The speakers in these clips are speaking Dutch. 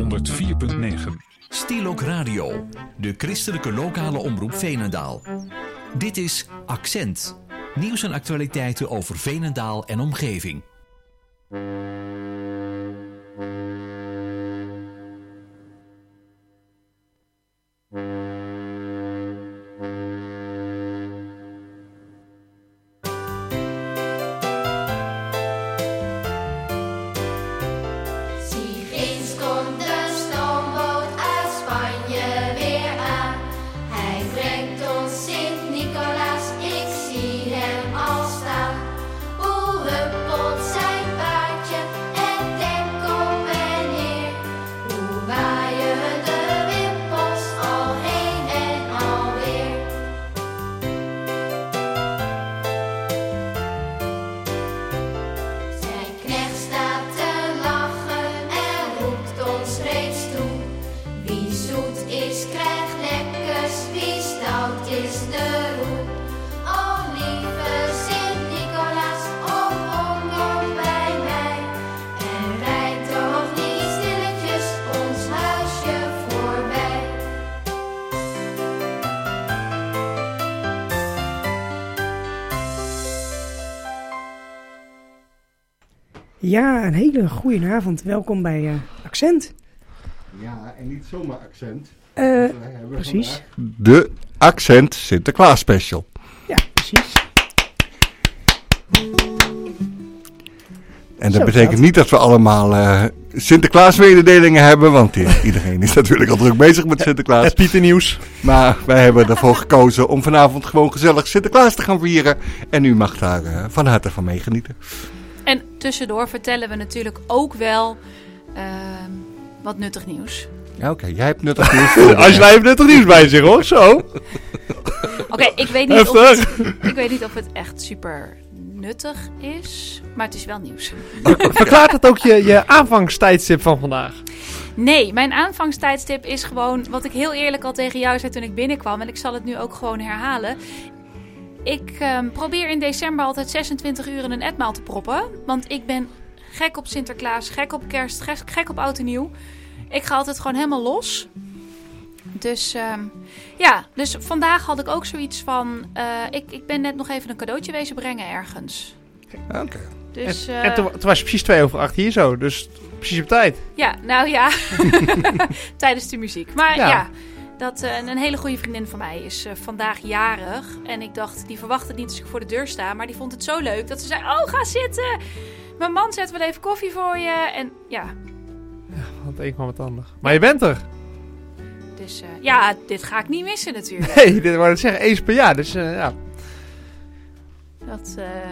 104.9. Stilo Radio, de christelijke lokale omroep Veenendaal. Dit is Accent. Nieuws en actualiteiten over Veenendaal en omgeving. Ja, een hele goede avond. Welkom bij Accent. Ja, en niet zomaar Accent. Precies. De Accent Sinterklaas Special. Ja, precies. En dat betekent niet dat we allemaal Sinterklaas-mededelingen hebben, want iedereen is natuurlijk al druk bezig met Sinterklaas. Het Pieternieuws. Maar wij hebben ervoor gekozen om vanavond gewoon gezellig Sinterklaas te gaan vieren. En u mag daar van harte van meegenieten. En tussendoor vertellen we natuurlijk ook wel wat nuttig nieuws. Ja, oké. Jij hebt nuttig nieuws. Als jij hebt nuttig nieuws bij zich, hoor. Zo. Oké, ik weet niet of het echt super nuttig is, maar het is wel nieuws. Verklaart het ook je aanvangstijdstip van vandaag? Nee, mijn aanvangstijdstip is gewoon wat ik heel eerlijk al tegen jou zei toen ik binnenkwam. En ik zal het nu ook gewoon herhalen. Ik probeer in december altijd 26 uur in een etmaal te proppen. Want ik ben gek op Sinterklaas, gek op kerst, gek op oud en nieuw. Ik ga altijd gewoon helemaal los. Dus dus vandaag had ik ook zoiets van... Ik ben net nog even een cadeautje wezen brengen ergens. Oké. Dus, en toen was je precies 7:02 hier zo, dus precies op tijd. Ja, nou ja. Tijdens de muziek. Maar ja. Dat een hele goede vriendin van mij is vandaag jarig. En ik dacht, die verwacht het niet als ik voor de deur sta. Maar die vond het zo leuk dat ze zei, oh, ga zitten. Mijn man zet wel even koffie voor je. En ja. Ja, want een kwam het ander. Maar je bent er. Dus dit ga ik niet missen natuurlijk. Nee, dit wou ik zeggen, eens per jaar. Dus ja. Dat...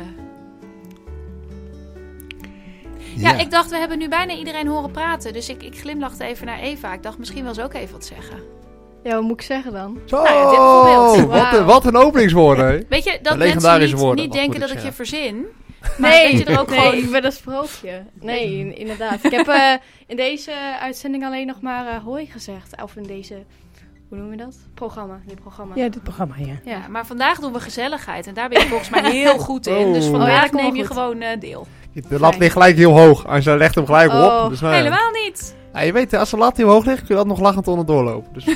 Ja, ik dacht, we hebben nu bijna iedereen horen praten. Dus ik glimlachte even naar Eva. Ik dacht, misschien wil ze ook even wat zeggen. Ja, wat moet ik zeggen dan? Zo, nou ja, dit bijvoorbeeld. Wat een openingswoorden. Weet je, dat mensen niet denken dat ik je verzin. Maar weet je er ook gewoon... ik ben een sprookje. Nee, inderdaad. Ik heb in deze uitzending alleen nog maar hoi gezegd. Of in deze... Hoe noemen we dat? Dit programma. Ja, dit programma, ja. Ja, maar vandaag doen we gezelligheid. En daar ben je volgens mij heel goed in. Dus vandaag neem je gewoon deel. De lat ligt gelijk heel hoog. Als je legt hem gelijk op. Dus helemaal niet. Ja, je weet, als de lat heel hoog ligt, kun je dat nog lachend onderdoor lopen. Dus...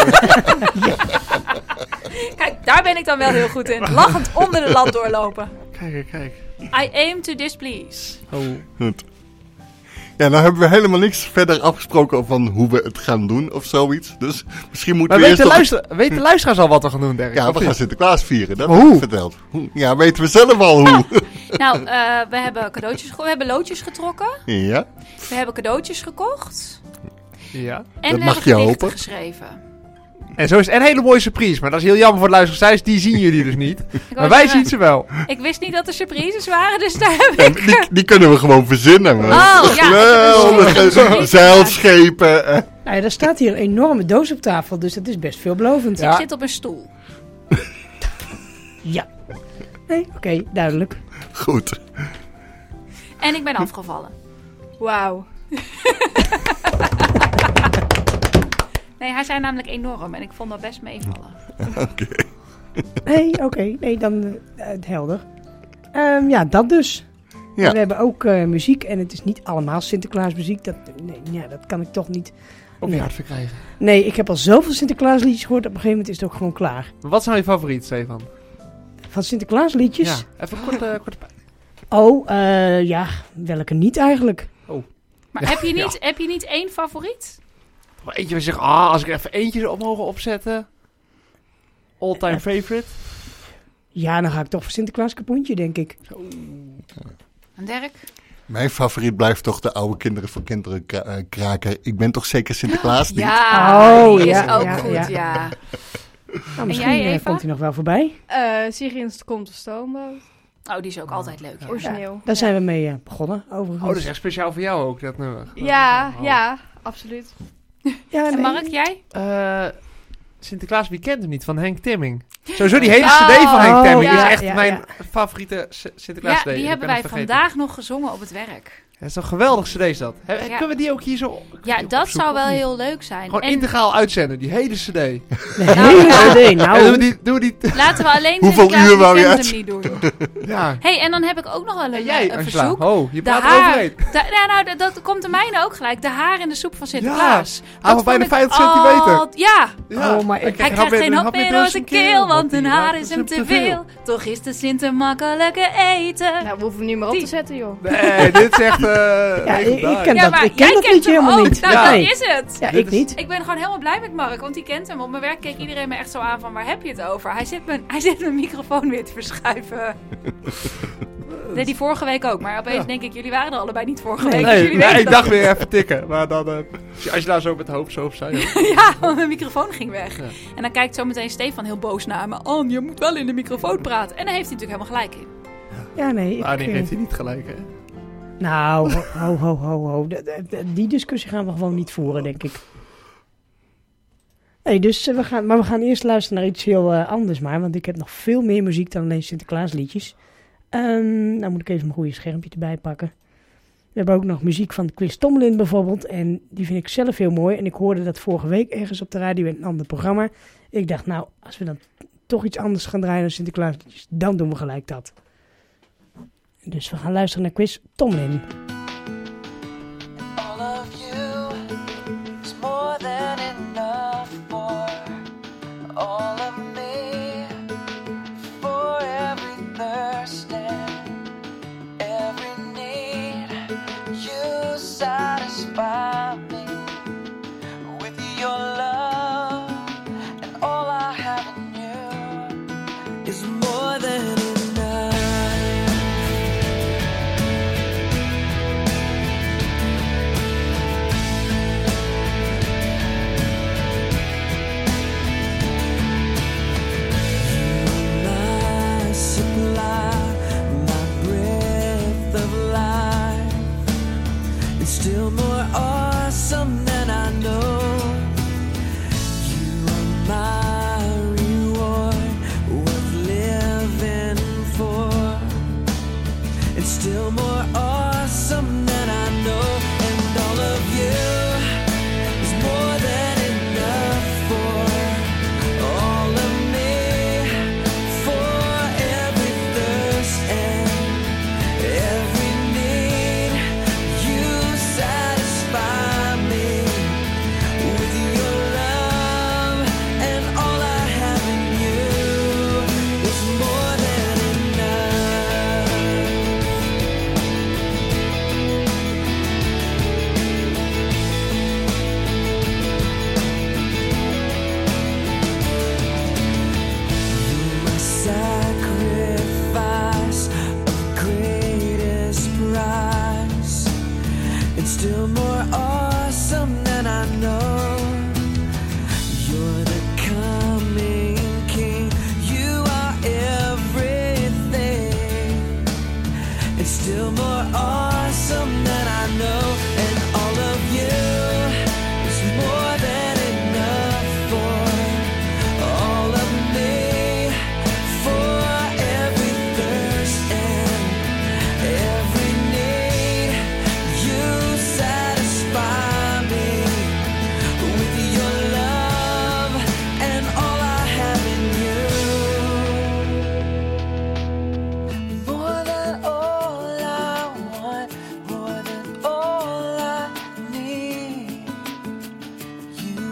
Kijk, daar ben ik dan wel heel goed in. Lachend onder de lat doorlopen. Kijk. I aim to displease. Oh. Goed. Ja, nou hebben we helemaal niks verder afgesproken van hoe we het gaan doen of zoiets. Dus misschien moeten we eerst... Weet de luisteraars al wat we gaan doen, Dirk? Ja, we gaan Sinterklaas vieren. Dat heb ik verteld. Ja, weten we zelf al hoe. Nou, we hebben cadeautjes we hebben loodjes getrokken. Ja. We hebben cadeautjes gekocht. Ja. En we hebben gedichten geschreven. En zo is het een hele mooie surprise. Maar dat is heel jammer voor de luisteraars. Die zien jullie dus niet. Maar wij zien ze wel. Ik wist niet dat er surprises waren, dus daar heb ik... Die kunnen we gewoon verzinnen. Oh, ja. Zeilschepen. Nou ja, er staat hier een enorme doos op tafel, dus dat is best veelbelovend. Ja. Ik zit op een stoel. Ja. Nee, oké, duidelijk. Goed. En ik ben afgevallen. Wauw. Nee, hij zijn namelijk enorm en ik vond dat best meevallen. Oké. Nee, dan helder. Ja, dat dus. Ja. En we hebben ook muziek en het is niet allemaal Sinterklaasmuziek. Dat kan ik toch niet. Op je hart verkrijgen. Nee, ik heb al zoveel Sinterklaasliedjes gehoord. Op een gegeven moment is het ook gewoon klaar. Maar wat is nou je favoriet, Stefan? Van Sinterklaasliedjes? Ja, even kort pijn. Oh, welke niet eigenlijk? Maar heb je niet één favoriet? Eentje waar je zegt, als ik er even eentje op mogen opzetten. All-time favorite. Ja, dan ga ik toch voor Sinterklaas Kapoentje, denk ik. En Dirk? Mijn favoriet blijft toch de oude Kinderen voor Kinderen kraker. Ik ben toch zeker Sinterklaas niet? Ja, Oh, die is ja, ook ja, goed, ja. ja. Nou, misschien jij, Eva? komt hij nog wel voorbij. Sigins komt de stoomboot. Oh, die is ook altijd leuk. Ja. Origineel. Daar zijn we mee begonnen, overigens. Oh, dat is echt speciaal voor jou ook, dat nummer. Ja, absoluut. Ja, En nee. Mark, jij? Sinterklaas, wie kent hem niet? Van Henk Temming. Sowieso die hele cd van Henk Temming ja, is echt ja, mijn ja. favoriete Sinterklaas cd. Ja, die Ik hebben ben wij het vergeten. vandaag nog gezongen op het werk. Het is een geweldig cd is dat. Ja. Kunnen we die ook hier zo Ja, dat opzoeken, zou wel of niet? heel leuk zijn. Gewoon En integraal uitzenden, die hele cd. De hele CD. En Nou, doen we die laten we alleen Hoeveel Sinterklaas uur wou je Weekend hem niet doen. ja. Hey, en dan heb ik ook nog wel En een, jij, een Angela. verzoek. Oh, je De praat haar. overheen. Dat komt de mijne ook gelijk. De haar in de soep van Sinterklaas. Hij was bijna 50 centimeter. Ja. Ja. Oh, maar Hij krijgt geen hap meer door zijn keel, want een haar is hem te veel. Toch is de Sint een makkelijke eten. Nou, we hoeven hem niet meer op te zetten, joh. Nee, dit is echt... ja, ik ken Ja, dat, maar ik ken jij dat kent liedje hem helemaal ook. niet. Nou, Ja. dat Nee. is het. Ja, Dit ik is- niet. Ik ben gewoon helemaal blij met Mark, want die kent hem. Op mijn werk keek iedereen me echt zo aan van, waar heb je het over? Hij zit mijn microfoon weer te verschuiven. Nee, die vorige week ook. Maar opeens denk ik, jullie waren er allebei niet vorige week. Dus Nee, jullie weten ik dat- dacht weer even tikken. Maar dan... als je daar zo met de hoofd zo op zei. Ja, want mijn microfoon ging weg. Ja. En dan kijkt zo meteen Stefan heel boos naar me. Oh, je moet wel in de microfoon praten. En daar heeft hij natuurlijk helemaal gelijk in. Ja, nee. Maar die heeft hij niet gelijk, hè? Nou, ho. Die discussie gaan we gewoon niet voeren, denk ik. Nee, dus we gaan eerst luisteren naar iets heel anders maar. Want ik heb nog veel meer muziek dan alleen Sinterklaasliedjes. Nou moet ik even mijn goede schermpje erbij pakken. We hebben ook nog muziek van Chris Tomlin bijvoorbeeld. En die vind ik zelf heel mooi. En ik hoorde dat vorige week ergens op de radio in een ander programma. Ik dacht, nou, als we dan toch iets anders gaan draaien dan Sinterklaasliedjes, dan doen we gelijk dat. Dus we gaan luisteren naar Chris Tomlin. All of you is more than enough for all of me, for every thirst and every need. You satisfy me with your love, and all I have in you is more than enough.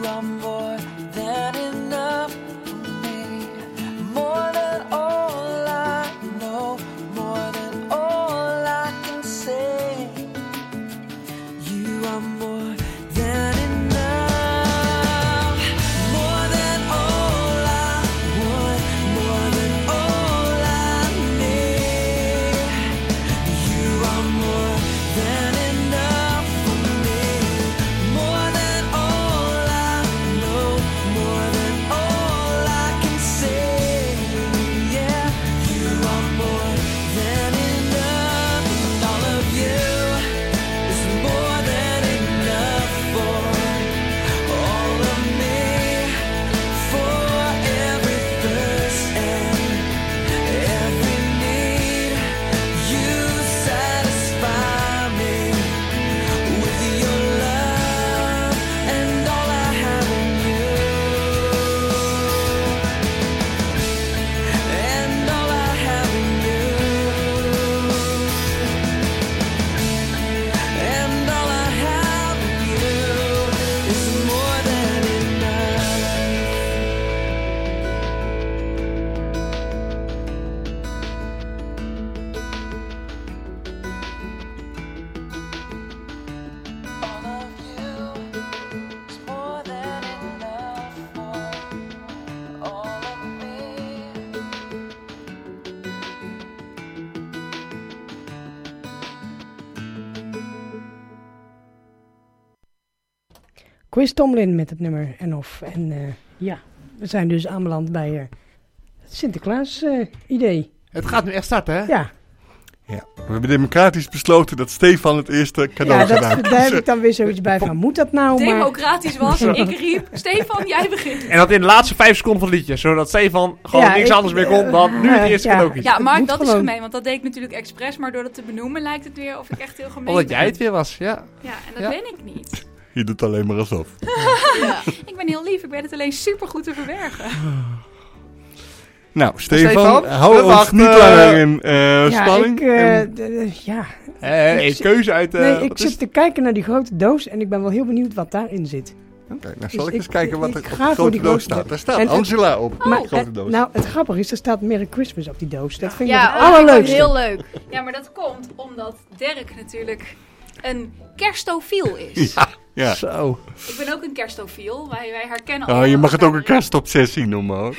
are more than enough for me. More than all I know, more than all I can say. You are more than enough. More than all I want, more than all I need. You are more than enough for me. More than all I know, more than all I can say. Yeah, you are more than enough. And all of you is more than enough for all of me. For every thirst and every need, you satisfy me with your love and all I have in you. And all I have in you. And all I have in you is more than enough. All of you is more than enough for all of me. Chris Tomlin met het nummer En Of. En ja, we zijn dus aanbeland bij het Sinterklaas idee. Het gaat nu echt starten, hè? Ja, Ja. We hebben democratisch besloten dat Stefan het eerste cadeau ja gedaan daar heb ik dan weer zoiets bij van, moet dat nou? Maar Democratisch was. Ik riep, Stefan, jij begint. En dat in de laatste 5 seconden van het liedje. Zodat Stefan gewoon Ja, niks ik- anders meer kon dan nu het eerste ja. cadeau kiezen. Ja, Mark, moet dat is gewoon. gemeen, want dat deed ik natuurlijk expres. Maar door dat te benoemen lijkt het weer of ik echt heel gemeen Omdat jij ben. het weer was, ja. Ja, en dat Ja. ben ik niet. Je doet alleen maar alsof. Ja. Ik ben heel lief, ik weet het alleen supergoed te verbergen. Nou, Stefan, Stefan, hou we ons wachten. niet langer in ja, spanning. ja. Een keuze uit... Nee, ik wat is zit te kijken naar die grote doos en ik ben wel heel benieuwd wat daarin zit. Oké, nou zal Dus ik eens ik- kijken wat ik er op ga de voor grote die doos grote staat. doos. Daar staat En- Angela op, Maar, de grote doos. nou, het grappige is, er staat Merry Christmas op die doos. Dat vind ik Ja, het oh, vind ik ook allerleukste. heel leuk. Ja, maar dat komt omdat Dirk natuurlijk een kerstofiel is. Ja. Zo. Ik ben ook een kerstofiel. Wij herkennen Oh, allemaal je mag het ook een elkaar. kerstobsessie noemen hoor.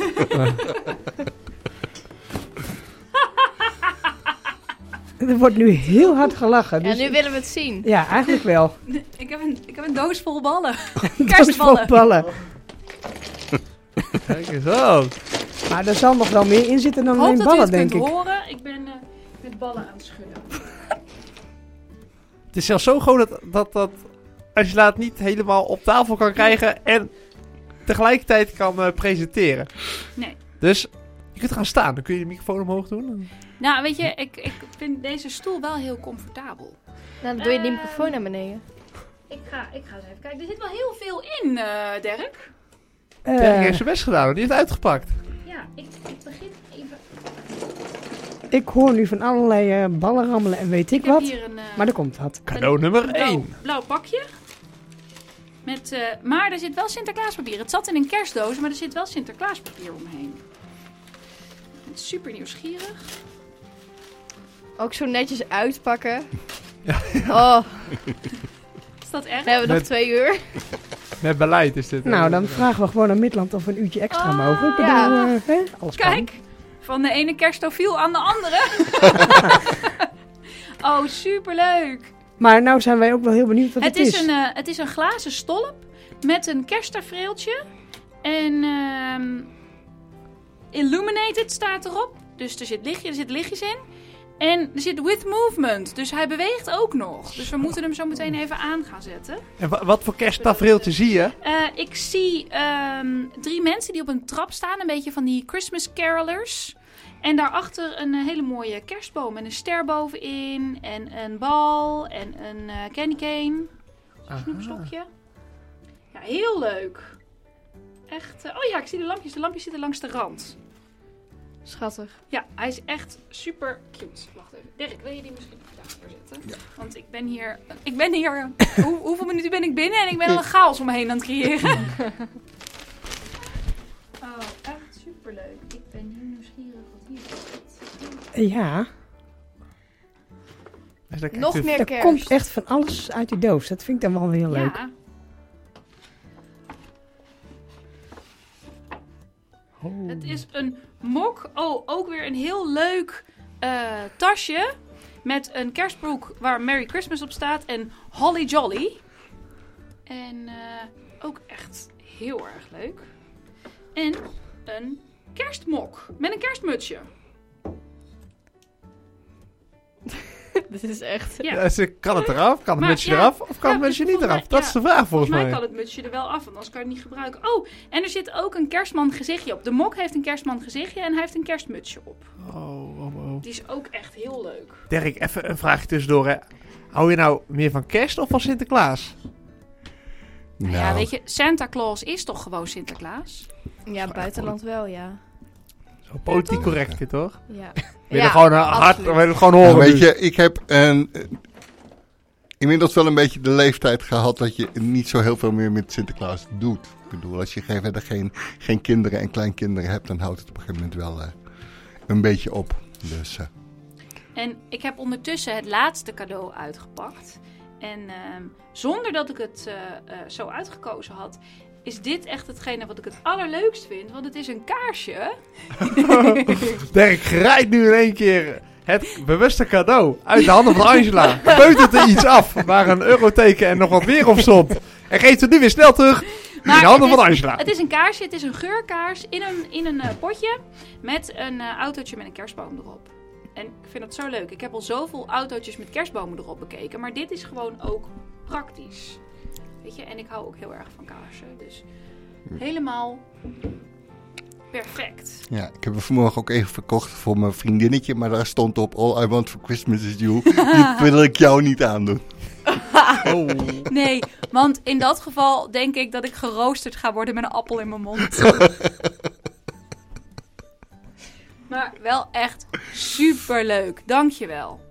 Er wordt nu heel hard gelachen. Ja, Dus nu willen we het zien. ja, eigenlijk wel. Ik heb een doos vol ballen. Doos vol Kerstballen. ballen. Kijk eens aan. Maar er zal nog wel meer in zitten dan Ik hoop alleen dat u ballen, het denk kunt ik. horen. Ik ben met ballen aan het schudden. Het is zelfs zo gewoon dat Angela het niet helemaal op tafel kan krijgen en tegelijkertijd kan presenteren. Nee. Dus je kunt gaan staan. Dan kun je de microfoon omhoog doen. Nou, weet je, ik vind deze stoel wel heel comfortabel. Nou, dan doe je die microfoon naar beneden. Ik ga eens even kijken. Er zit wel heel veel in, Dirk. Dirk heeft zijn best gedaan, want die heeft uitgepakt. Ja, ik begin even. Ik hoor nu van allerlei ballen rammelen en weet ik Ik heb wat. hier een Maar er komt wat. Cadeau nummer 1. blauw pakje. Maar er zit wel Sinterklaaspapier. Het zat in een kerstdoos, maar er zit wel Sinterklaaspapier omheen. Ik ben super nieuwsgierig. Ook zo netjes uitpakken. Oh, Is dat erg? dan hebben we nog Met- 2 uur. Met beleid is dit. Nou, dan vragen we gewoon aan Midland of we een uurtje extra mogen. Ik bedoel, ja. alles kan. Kijk, van de ene kerstofiel aan de andere. Oh, superleuk. Maar nou zijn wij ook wel heel benieuwd wat het is. Het is een glazen stolp met een kersttafereeltje. En Illuminated staat erop. Dus er zit lichtjes in. En er zit with movement. Dus hij beweegt ook nog. Dus we moeten hem zo meteen even aan gaan zetten. En wat voor kersttafereeltje zie je? Ik zie 3 mensen die op een trap staan. Een beetje van die Christmas carolers. En daarachter een hele mooie kerstboom. En een ster bovenin. En een bal. En een candy cane. Snoepstokje. Ja, heel leuk. Echt. Oh ja, ik zie de lampjes. De lampjes zitten langs de rand. Schattig. Ja, hij is echt super cute. Wacht even. Dirk, wil je die misschien daar zetten? Ja. Want ik ben hier hoeveel minuten ben ik binnen en ik ben al een chaos om me heen aan het creëren. Oh, echt superleuk. Ik ben heel nieuwsgierig wat hier zit. Ja, Nog meer er kerst. komt echt van alles uit die doos. Dat vind ik dan wel heel leuk. Ja, Oh. het is een mok. Oh, ook weer een heel leuk tasje. Met een kerstbroek waar Merry Christmas op staat. En Holly Jolly. En ook echt heel erg leuk. En een kerstmok. Met een kerstmutsje. Dit is echt... Ja. Kan het eraf? Kan het Maar, mutsje ja, eraf? Of kan ja, het mutsje niet volgens eraf? mij- Dat ja, is de vraag volgens Volgens mij mij. kan het mutsje er wel af, want anders kan je het niet gebruiken. Oh, en er zit ook een kerstman gezichtje op. De mok heeft een kerstman gezichtje en hij heeft een kerstmutsje op. Oh. Die is ook echt heel leuk. Dirk, even een vraagje tussendoor. Hè. Hou je nou meer van kerst of van Sinterklaas? Nou, Ja, weet je, Santa Claus is toch gewoon Sinterklaas? Ja, buitenland wel, ja. Zo politiek correct dit, hoor. Ja. Wil je gewoon hard, absoluut. wil je gewoon nou, horen weet nu? je, ik heb inmiddels wel een beetje de leeftijd gehad dat je niet zo heel veel meer met Sinterklaas doet. Ik bedoel, als je verder geen kinderen en kleinkinderen hebt, dan houdt het op een gegeven moment wel een beetje op. Dus, En ik heb ondertussen het laatste cadeau uitgepakt. En zonder dat ik het zo uitgekozen had, is dit echt hetgene wat ik het allerleukst vind. Want het is een kaarsje. Dirk grijpt nu in één keer het bewuste cadeau uit de handen van Angela. Peutert er iets af waar een euroteken en nog wat meer op stond. En geeft het nu weer snel terug in de handen van Angela. Het is een kaarsje, het is een geurkaars in een potje met een autootje met een kerstboom erop. En ik vind dat zo leuk. Ik heb al zoveel autootjes met kerstbomen erop bekeken. Maar dit is gewoon ook praktisch. Weet je, en ik hou ook heel erg van kaarsen. Dus helemaal perfect. ja, ik heb hem vanmorgen ook even verkocht voor mijn vriendinnetje, maar daar stond op All I Want for Christmas is You. Die wil ik jou niet aandoen. Nee, want in dat geval denk ik dat ik geroosterd ga worden met een appel in mijn mond. Maar wel echt superleuk. Dankjewel.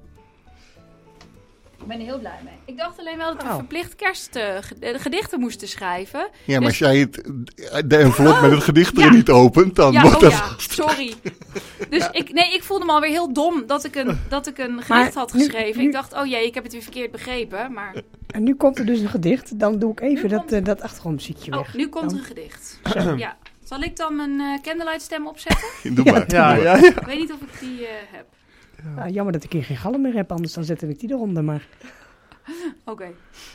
Ik ben er heel blij mee. Ik dacht alleen wel dat we verplicht kerstgedichten moesten schrijven. Ja, maar Dus- als jij de envelop met het gedicht er ja. niet opent, dan Ja, wordt oh dat... ja, sorry. Dus ik voelde me alweer heel dom dat ik een gedicht had nu- geschreven. nu- Ik dacht, oh jee, ik heb het weer verkeerd begrepen. Maar En nu komt er dus een gedicht. Dan doe ik even Nu komt- dat achtergrondmuziekje weg. nu komt Dan- een gedicht. Ja. Zal ik dan mijn candlelight stem opzetten? Doe maar. Ja. Ik weet niet of ik die heb. Ah, jammer dat ik hier geen galm meer heb, anders dan zette ik die eronder. Maar Oké.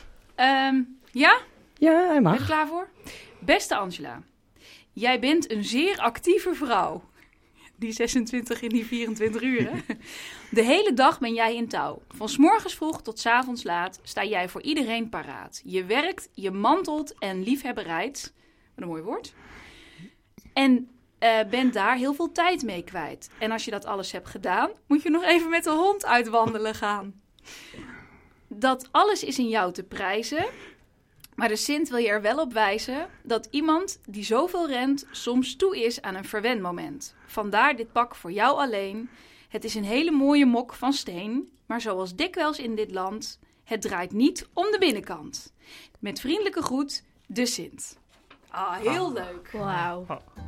Ja? ja, hij Ben je mag. er klaar voor? Beste Angela, jij bent een zeer actieve vrouw. Die 26 in die 24 uur, hè? De hele dag ben jij in touw. Van 's morgens vroeg tot 's avonds laat sta jij voor iedereen paraat. Je werkt, je mantelt en liefhebberijdt. Wat een mooi woord. En bent daar heel veel tijd mee kwijt. En als je dat alles hebt gedaan, moet je nog even met de hond uitwandelen gaan. Dat alles is in jou te prijzen. Maar de Sint wil je er wel op wijzen dat iemand die zoveel rent soms toe is aan een verwendmoment. Vandaar dit pak voor jou alleen. Het is een hele mooie mok van steen, maar zoals dikwijls in dit land, het draait niet om de binnenkant. Met vriendelijke groet, de Sint. Ah, heel leuk. Wauw.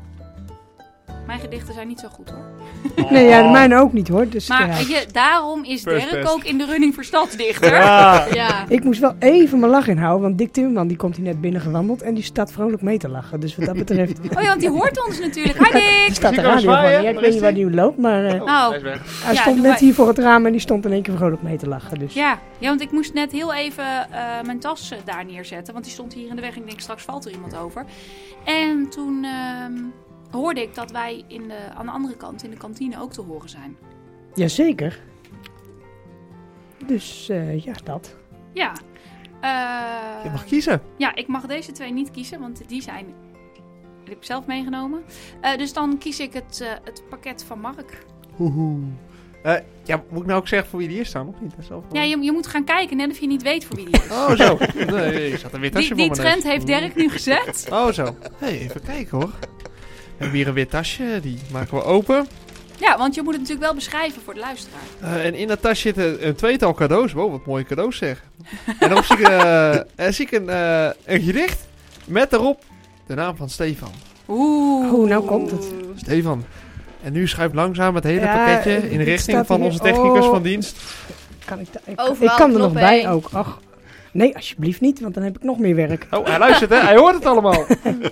Mijn gedichten zijn niet zo goed hoor. Nee, ja, de mijne ook niet hoor. Dus, Maar ja. weet je, daarom is First Dirk best. ook in de running voor stadsdichter. Ja. Ja. Ik moest wel even mijn lach inhouden, want Dick Timmerman die komt hier net binnen gewandeld en die staat vrolijk mee te lachen. Dus wat dat betreft... Oh ja, want die hoort ons natuurlijk. Hi Er Dick! staat de ik wel radio zwaaien? gewoon. Ja, ik Waar weet is niet waar die loopt, maar Nou, Hij is weg. hij Ja, stond doe net maar. hier voor het raam en die stond in één keer vrolijk mee te lachen. Dus. ja, want ik moest net heel even mijn tas daar neerzetten. Want die stond hier in de weg. En ik denk, straks valt er iemand over. En toen hoorde ik dat wij aan de andere kant, in de kantine, ook te horen zijn. Jazeker. Dus ja, dat. Ja. Je mag kiezen. Ja, ik mag deze twee niet kiezen, want die zijn... Die heb ik zelf meegenomen. Dus dan kies ik het pakket van Mark. Ja, moet ik nou ook zeggen voor wie die is dan? Of niet? Dat is wel Ja, je moet gaan kijken, net of je niet weet voor wie die is. Oh, zo. Nee, ik zat een wit tasje Die voor trend mijn heeft neus. Dirk nu gezet. Oh, zo. Hey, even kijken hoor. We hebben hier een wit tasje. Die maken we open. Ja, want je moet het natuurlijk wel beschrijven voor de luisteraar. En in dat tas zitten een tweetal cadeaus. Wow, wat mooie cadeaus zeg. En dan zie ik een gedicht met daarop de naam van Stefan. Oh, nou komt het. Stefan. En nu schuift langzaam het hele Ja, pakketje in de het richting staat van hier. onze technicus Oh. van dienst. Overal Ik kan er nog knoppen bij heen. ook. Ach, nee, alsjeblieft niet, want dan heb ik nog meer werk. Oh, hij luistert hè. Hij hoort het allemaal.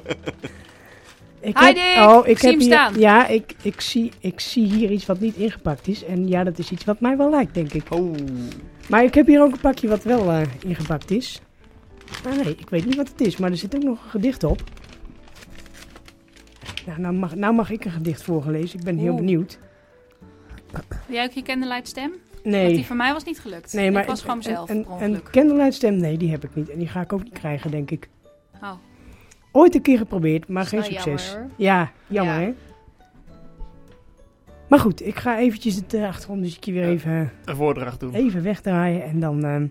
Ik Hi, heb, Dick. Ik zie hem hier, staan. Ja, ik zie hier iets wat niet ingepakt is. En ja, dat is iets wat mij wel lijkt, denk ik. Oh. Maar ik heb hier ook een pakje wat wel ingepakt is. Ah, nee, ik weet niet wat het is, maar er zit ook nog een gedicht op. Nou mag ik een gedicht voorgelezen. Ik ben heel benieuwd. Wil jij ook je candlelight stem? Nee. Want die van mij was niet gelukt. Nee, maar ik was gewoon zelf per een ongeluk. candlelight stem, nee, die heb ik niet. En die ga ik ook niet krijgen, denk ik. Oh. Ooit een keer geprobeerd, maar Dat geen is wel succes. jammer, hoor. Ja, jammer Ja. hè. Maar goed, ik ga eventjes het achtergrondmuziekje weer Een voordracht doen. even wegdraaien. En dan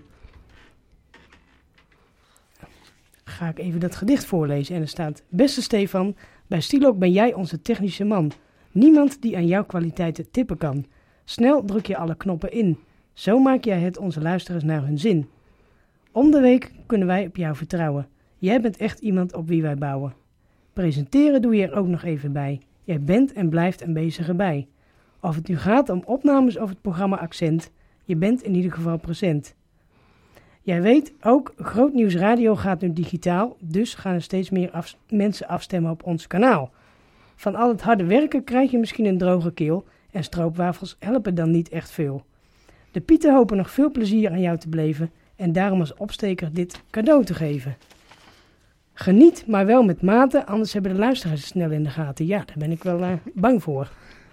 ga ik even dat gedicht voorlezen. En er staat: Beste Stefan, bij Stilook ben jij onze technische man. Niemand die aan jouw kwaliteiten tippen kan. Snel druk je alle knoppen in. Zo maak jij het onze luisteraars naar hun zin. Om de week kunnen wij op jou vertrouwen. Jij bent echt iemand op wie wij bouwen. Presenteren doe je er ook nog even bij. Jij bent en blijft een bezige bij. Of het nu gaat om opnames of het programma Accent, je bent in ieder geval present. Jij weet ook, Groot Nieuws Radio gaat nu digitaal, dus gaan er steeds meer mensen afstemmen op ons kanaal. Van al het harde werken krijg je misschien een droge keel en stroopwafels helpen dan niet echt veel. De Pieten hopen nog veel plezier aan jou te beleven en daarom als opsteker dit cadeau te geven. Geniet, maar wel met mate, anders hebben de luisteraars het snel in de gaten. Ja, daar ben ik wel bang voor.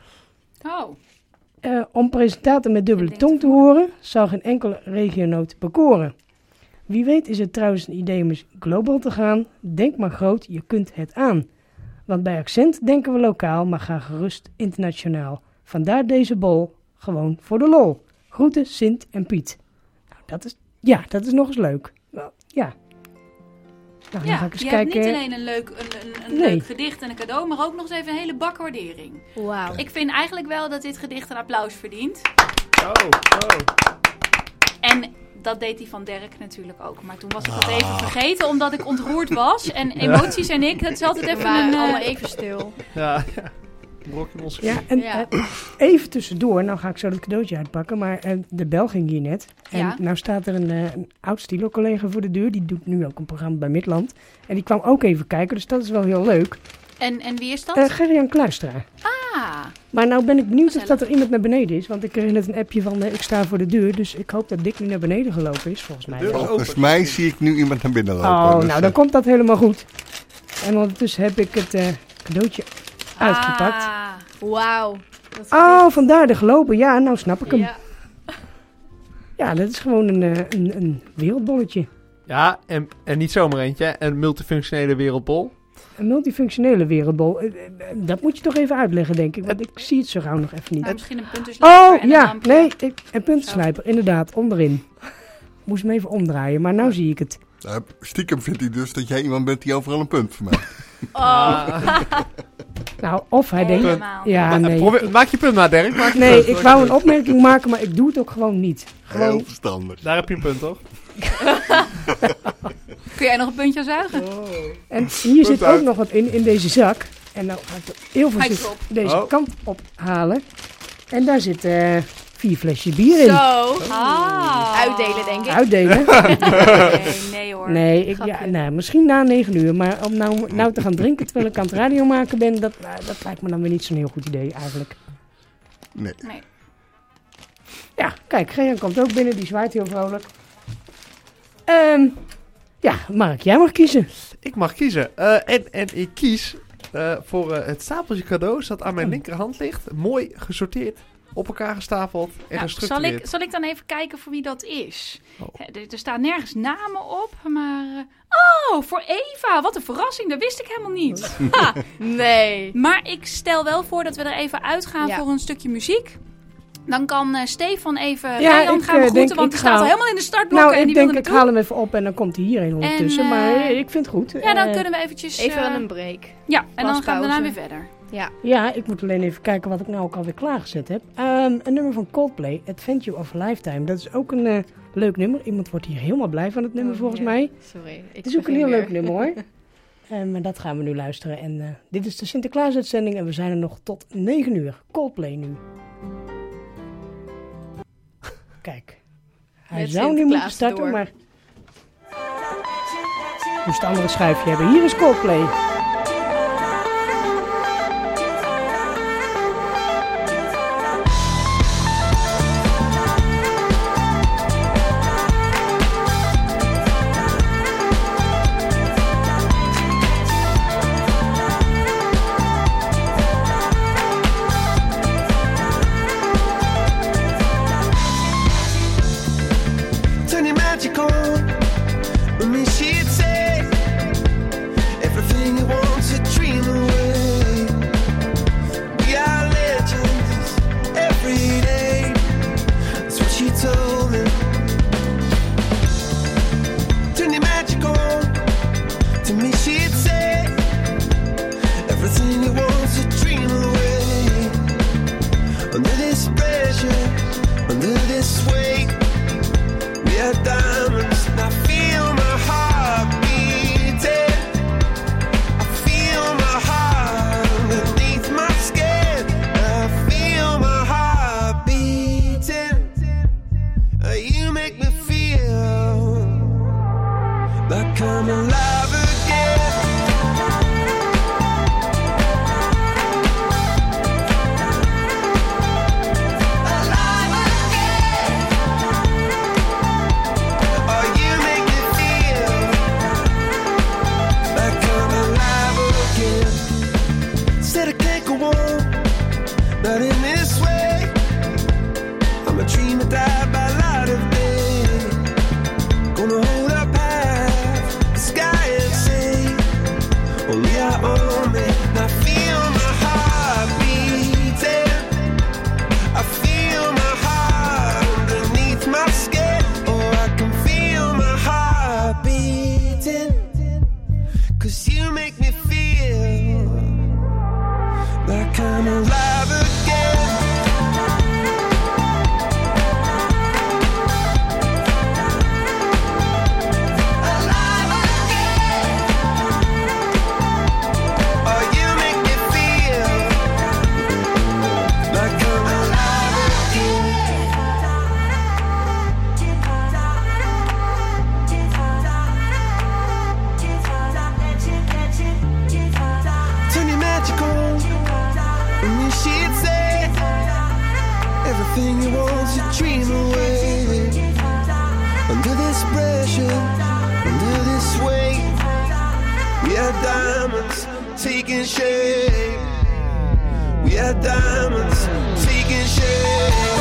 Oh. Om presentator met dubbele tong te horen, zal geen enkele regionoot bekoren. Wie weet is het trouwens een idee om eens global te gaan. Denk maar groot, je kunt het aan. Want bij Accent denken we lokaal, maar ga gerust internationaal. Vandaar deze bol, gewoon voor de lol. Groeten, Sint en Piet. Nou, dat is nog eens leuk. Nou, ja. Nou, dan Ja, ga ik eens je kijken. hebt niet alleen een leuk gedicht en een cadeau, maar ook nog eens even een hele bak waardering. Wauw. Ik vind eigenlijk wel dat dit gedicht een applaus verdient. Oh. En dat deed die van Dirk natuurlijk ook. Maar toen was ik dat even vergeten, omdat ik ontroerd was. En emoties en ik, het is altijd We even waren een... allemaal even stil. Ja. Brok in ons Ja, en Ja. even tussendoor, nou ga ik zo dat cadeautje uitpakken, maar de bel ging hier net. En Ja. nou staat er een oud stilo-collega voor de deur, die doet nu ook een programma bij Midland. En die kwam ook even kijken, dus dat is wel heel leuk. En wie is dat? Gerjan Kluistra. Ah, Maar nou ben ik benieuwd of Gezellig. dat er iemand naar beneden is, want ik kreeg net een appje van ik sta voor de deur, dus ik hoop dat Dick nu naar beneden gelopen is, volgens mij. Deur wel. is Volgens mij zie ik nu iemand naar binnen lopen. Oh, dus, nou dan komt dat helemaal goed. En ondertussen heb ik het cadeautje uitgepakt. Ah. Wauw. Dat is Oh, vandaar de gelopen. Ja, nou snap ik hem. Ja. Ja, dat is gewoon een wereldbolletje. Ja, en niet zomaar eentje. Een multifunctionele wereldbol. Een multifunctionele wereldbol. Dat moet je toch even uitleggen, denk ik. Want ik zie het zo gauw nog even niet. Nou, misschien een puntenslijper Oh, en een ja. lampje. Nee, een puntenslijper. Inderdaad, onderin. Moest hem even omdraaien, maar nou zie ik het. Nou, stiekem vindt hij dus dat jij iemand bent die overal een punt voor mij. Oh. Nou, of hij denkt... Helemaal. Ja, nee. Maak je punt maar, Dirk. Maak je Nee, punt. ik wou een opmerking maken, maar ik doe het ook gewoon niet. Heel Gewoon, verstandig. Daar heb je een punt, toch? Kun jij nog een puntje zuigen? en hier zit uit. ook nog wat in deze zak. En nou ga ik het heel Hij is voorzichtig op. deze Oh. kant ophalen. En daar zit 4 flesjes bier in. Zo. Ah. Uitdelen, denk ik. Uitdelen. Nee hoor. Nee, Grapje. nou, misschien na 9 uur. Maar om nou te gaan drinken terwijl ik aan het radio maken ben, dat lijkt me dan weer niet zo'n heel goed idee eigenlijk. Nee. Ja, kijk, Gerjan komt ook binnen, die zwaait heel vrolijk. Ja, Mark, jij mag kiezen. Ik mag kiezen. En ik kies voor het stapeltje cadeaus dat aan mijn linkerhand ligt. Mooi gesorteerd, op elkaar gestapeld en Nou, gestructureerd. zal ik dan even kijken voor wie dat is? Oh. Er staan nergens namen op, maar... oh, voor Eva! Wat een verrassing, dat wist ik helemaal niet. Ha. Nee. Maar ik stel wel voor dat we er even uitgaan Ja. voor een stukje muziek. Dan kan Stefan even Ja, Gerjan ik, gaan begroeten, denk, want ik die staat ga- al helemaal in de startblokken Nou, en ik die denk, wilde ik naartoe. haal hem even op en dan komt hij hierheen ondertussen. En, maar ik vind het goed. Ja, dan kunnen we eventjes... Even een break. ja, en dan gaan we daarna pauze. weer verder. Ja. Ja, ik moet alleen even kijken wat ik nou ook alweer klaargezet heb. Een nummer van Coldplay, Adventure of a Lifetime. Dat is ook een leuk nummer. Iemand wordt hier helemaal blij van het nummer volgens mij. Sorry. Het is ook een heel leuk nummer hoor. Maar dat gaan we nu luisteren. En dit is de Sinterklaas-uitzending en we zijn er nog tot 9 uur. Coldplay nu. Kijk. Hij Met zou nu Sinterklaas moeten starten, door. maar... moest een andere schuifje hebben. Hier is Coldplay. Turn your magic on. When me she'd say everything you want to dream away. We are legends every day. That's what she told me. Turn your magic on. To me she'd say everything you want to dream away. Under this pressure, under this weight. We are diamonds, and I feel my heart beating. I feel my heart underneath my skin. I feel my heart beating. You make me feel like I'm alive again. Alive again. Oh, you make me feel like I'm alive again. Said I can't go on, not in this way. I'm a dreamer, die by light of day. Gonna hold up half the sky and say, only I own it. And I feel my heart beating. I feel my heart underneath my skin. Oh, I can feel my heart beating. 'Cause you make me feel like I'm alive again. Alive again. Oh, you make me feel like I'm alive again. Turn your magic on. And then she'd say everything you want to dream away. Under this pressure, under this weight. We are diamonds taking shape. We are diamonds taking shape.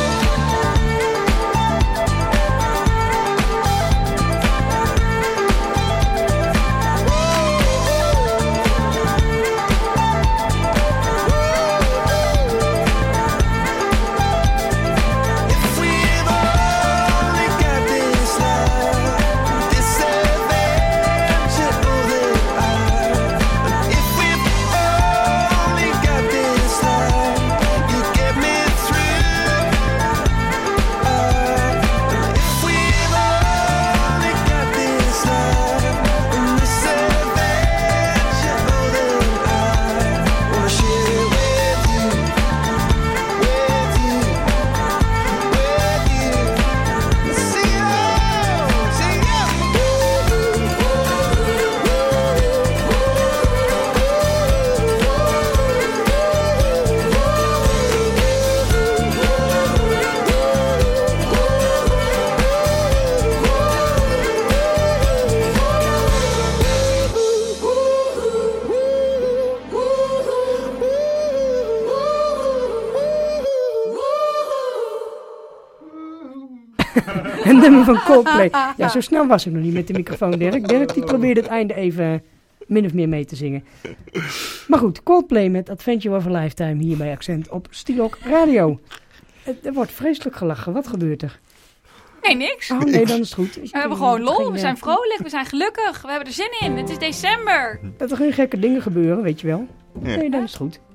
If we've only got this life, this adventure that I. If we've only got this life, you get me through. If we've only got this life, and this adventure that I wanna share it with you, with you. See you, see you. Een nummer van Coldplay. Ja, zo snel was ik nog niet met de microfoon, Dirk. Dirk die probeerde het einde even min of meer mee te zingen. Maar goed, Coldplay met Adventure of a Lifetime hier bij Accent op Stilok Radio. Er wordt vreselijk gelachen. Wat gebeurt er? Nee, niks. Oh nee, dan is het goed. We hebben gewoon lol, we zijn vrolijk, we zijn gelukkig, we hebben er zin in. Het is december. Dat er geen gekke dingen gebeuren, weet je wel. Ja. Nee, dan is het goed.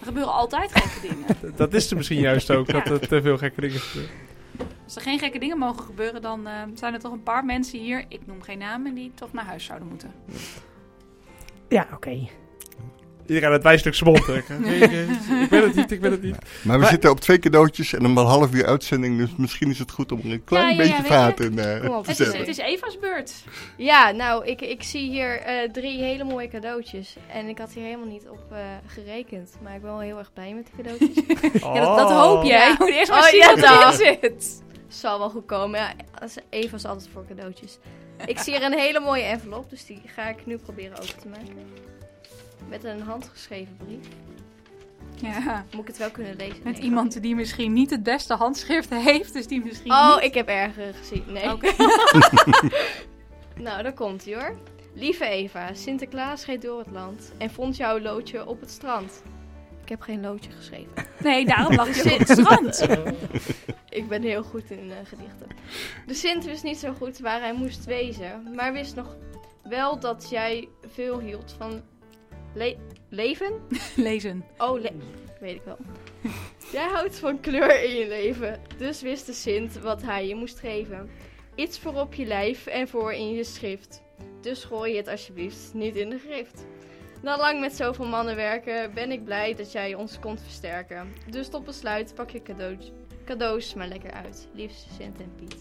Er gebeuren altijd gekke dingen. Dat is er misschien juist ook, dat er te veel gekke dingen gebeuren. Als er geen gekke dingen mogen gebeuren, dan zijn er toch een paar mensen hier, ik noem geen namen, die toch naar huis zouden moeten. Ja, oké. Iedereen het wijselijk smont. Ik weet het niet. Maar we zitten op 2 cadeautjes en een half uur uitzending. Dus misschien is het goed om er een klein beetje weet vaart je. in Kom op. te Het zetten. is Eva's beurt. Ja, nou, ik zie hier 3 hele mooie cadeautjes. En ik had hier helemaal niet op gerekend. Maar ik ben wel heel erg blij met de cadeautjes. Ja, dat hoop jij. Ja. Je moet eerst maar Oh, zien ja, wat erin dan. zit. Zal wel goed komen. Ja, Eva is altijd voor cadeautjes. Ik zie hier een hele mooie envelop. Dus die ga ik nu proberen open te maken. Met een handgeschreven brief. Ja, Moet ik het wel kunnen lezen? met Nee, iemand die misschien niet het beste handschrift heeft, dus die misschien Oh, niet... ik heb erger gezien. Nee. Oké. Nou, daar komt hij hoor. Lieve Eva, Sinterklaas reed door het land en vond jouw loodje op het strand. Ik heb geen loodje geschreven. Nee, daarom lag je op het strand. Ik ben heel goed in gedichten. De Sint wist niet zo goed waar hij moest wezen, maar wist nog wel dat jij veel hield van leven? Lezen. Oh, weet ik wel. Jij houdt van kleur in je leven, dus wist de Sint wat hij je moest geven. Iets voor op je lijf en voor in je schrift. Dus gooi je het alsjeblieft niet in de grift. Na lang met zoveel mannen werken ben ik blij dat jij ons kon versterken. Dus tot besluit pak je cadeaus maar lekker uit. Liefst Sint en Piet.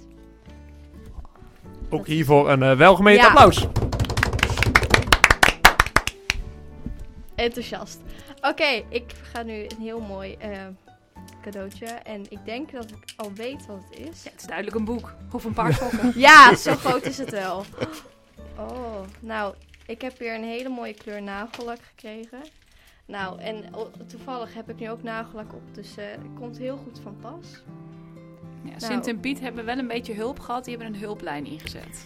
Ook hiervoor een welgemeend Ja. applaus. Enthousiast. Oké, ik ga nu een heel mooi cadeautje. En ik denk dat ik al weet wat het is. Ja, het is duidelijk een boek. Of een paar sokken. Ja, zo groot is het wel. Oh, nou, ik heb hier een hele mooie kleur nagellak gekregen. Nou, en toevallig heb ik nu ook nagellak op, dus het komt heel goed van pas. Ja, Sint en Piet hebben wel een beetje hulp gehad. Die hebben een hulplijn ingezet.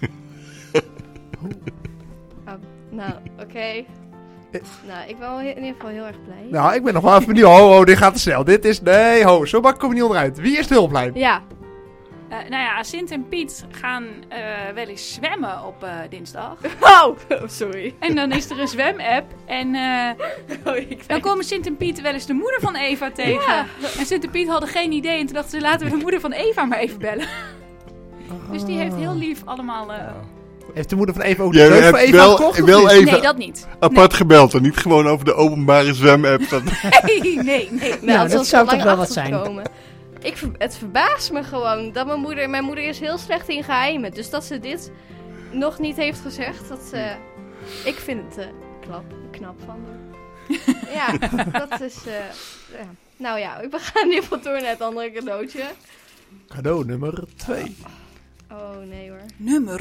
Nou, oké. Nou, ik ben wel in ieder geval heel erg blij. Nou, ik ben nog wel even benieuwd. Ho, dit gaat te snel. Nee, ho, zo makkelijk kom je niet onderuit. Wie is de hulplijn? Ja, Nou ja, Sint en Piet gaan wel eens zwemmen op dinsdag. oh, sorry. En dan is er een zwemapp. En dan komen Sint en Piet wel eens de moeder van Eva tegen. Ja. En Sint en Piet hadden geen idee. En toen dachten ze, laten we de moeder van Eva maar even bellen. Dus die heeft heel lief allemaal... Heeft de moeder van Eva ook de Jij deuk voor hebt Eva gekocht? wel of niet? even Nee, dat niet. apart gebeld en niet gewoon over de openbare zwem-app. Nee. Nou, dat zou toch wel wat zijn. Het verbaast me gewoon dat mijn moeder is heel slecht in geheimen. Dus dat ze dit nog niet heeft gezegd, ik vind het knap van haar. Ja, dat is... ja. Nou ja, we gaan in ieder geval door naar het andere cadeautje. Cadeau nummer 2. Oh nee hoor. Nummer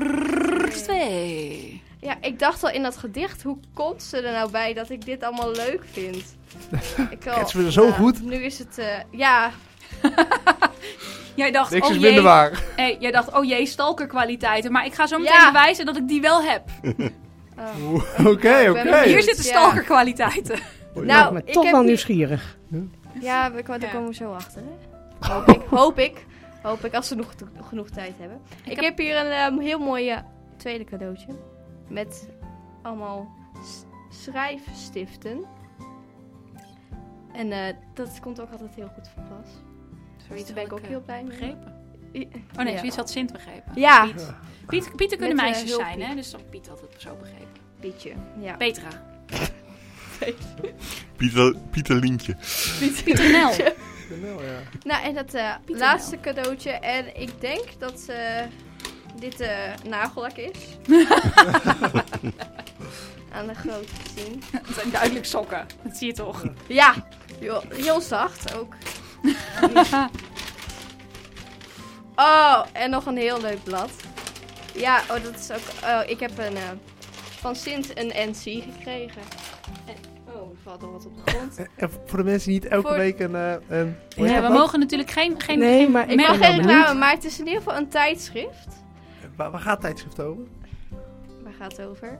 2. Ja, ik dacht al in dat gedicht, hoe komt ze er nou bij dat ik dit allemaal leuk vind? Kent ze me zo goed? Nu is het, ja... Jij dacht, Niks oh is jee, minder waar. jij dacht, oh jee, stalkerkwaliteiten. Maar ik ga zo meteen Ja. bewijzen dat ik die wel heb. Oké. benieuwd. Hier zitten Ja. stalkerkwaliteiten. Nou, Ik ben ik toch heb wel hier- nieuwsgierig. Ja, daar Ja. komen we zo achter, hè? Hoop ik, als we genoeg tijd hebben. Ik heb hier een heel mooi tweede cadeautje. Met allemaal schrijfstiften. En dat komt ook altijd heel goed van pas. Dus daar ben ik ook heel blij mee. begrepen. Oh nee, Ja. zoiets had Sint begrepen. Ja, Pieten kunnen Met, meisjes hulp, zijn, Piet. hè? Dus dan Piet had het zo begrepen. Pietje. Ja. Petra. Pieter Lientje. Pieter Nel. Nou, en dat Pieter laatste cadeautje. En ik denk dat dit nagellak is. Aan de grote te zien. Dat zijn duidelijk sokken. Dat zie je toch. Ja, heel zacht ook. Oh, en nog een heel leuk blad. Ja, oh, dat is ook... ik heb van Sint een NC gekregen. En, oh, er valt nog wat op de grond. En voor de mensen die niet elke Voor- week een... Ja, we mogen natuurlijk geen Nee, maar ik Ik mag ben geen wel reclame, benieuwd. maar het is in ieder geval een tijdschrift. Waar gaat het tijdschrift over? Waar gaat het over?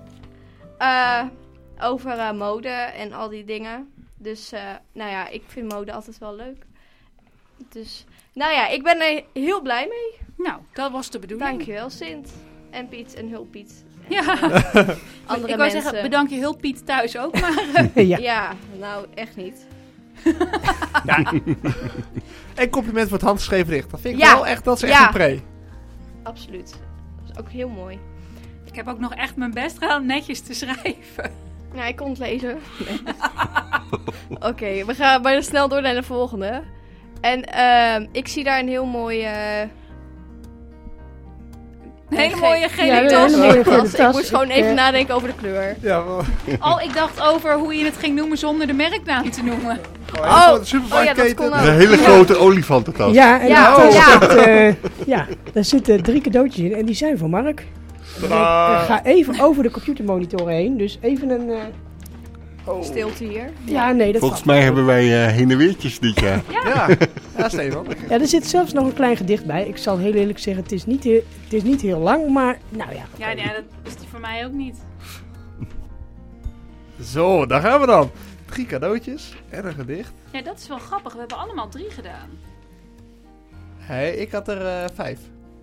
Over mode en al die dingen. Dus, nou ja, ik vind mode altijd wel leuk. Dus, nou ja, ik ben er heel blij mee. Nou, dat was de bedoeling. Dankjewel, Sint. En Piet en Hulp Piet. En Ja, andere ik wou mensen. zeggen, bedank je hulp Piet thuis ook, maar... Ja. Ja, nou, echt niet. Ja. En compliment voor het handgeschreven bericht. Dat vind ik Ja. wel echt, dat is echt Ja. een pre. Absoluut. Dat is ook heel mooi. Ik heb ook nog echt mijn best gedaan om netjes te schrijven. Ja, ik kon het lezen. Nee. Oké, we gaan maar snel door naar de volgende. En ik zie daar een heel mooi... Een hele mooie gele Ja, tas. een hele mooie gele tas. Ik tas. moest gewoon Ik, even nadenken over de kleur. Ja, wel. Oh, ik dacht over hoe je het ging noemen zonder de merknaam te noemen. Ja, dat kon Een ook. hele grote olifantentas. Ja, en Ja, daar ja. daar zitten 3 cadeautjes in en die zijn voor Mark. Ik Tadaa. ga even over de computermonitoren heen, dus even een... Stilte hier. Ja, nee, dat Volgens valt. mij hebben wij heen en weertjes dit jaar. Ja, Stefan. Ja, er zit zelfs nog een klein gedicht bij. Ik zal heel eerlijk zeggen, het is niet heel lang, maar nou ja. Ja, nee, dat is die voor mij ook niet. Zo, daar gaan we dan. 3 cadeautjes en een gedicht. Ja, dat is wel grappig. We hebben allemaal 3 gedaan. Hey, ik had er 5.